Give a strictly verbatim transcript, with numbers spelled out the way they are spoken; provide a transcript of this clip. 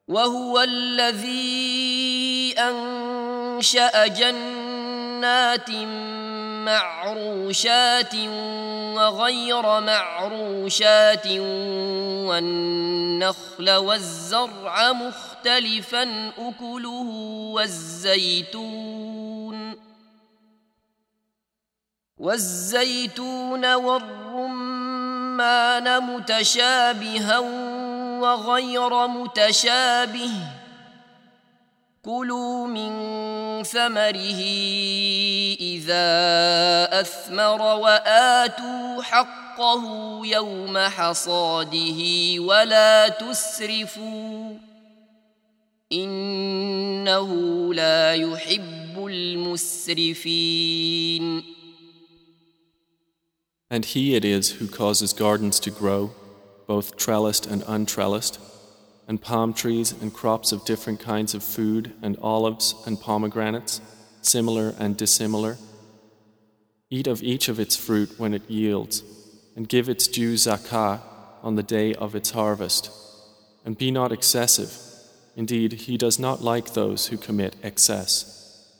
وهو الذي أنشأ جنات معروشات وغير معروشات والنخل والزرع مختلفا أكله والزيتون والزيتون والرمان متشابها وغير متشابه كلوا من ثمره إذا أثمر وآتوا حقه يوم حصاده ولا تسرفوا إنه لا يحب المسرفين. And he it is who causes gardens to grow, both trellised and untrellised, and palm trees and crops of different kinds of food and olives and pomegranates, similar and dissimilar. Eat of each of its fruit when it yields, and give its due zakah on the day of its harvest. And be not excessive. Indeed, he does not like those who commit excess.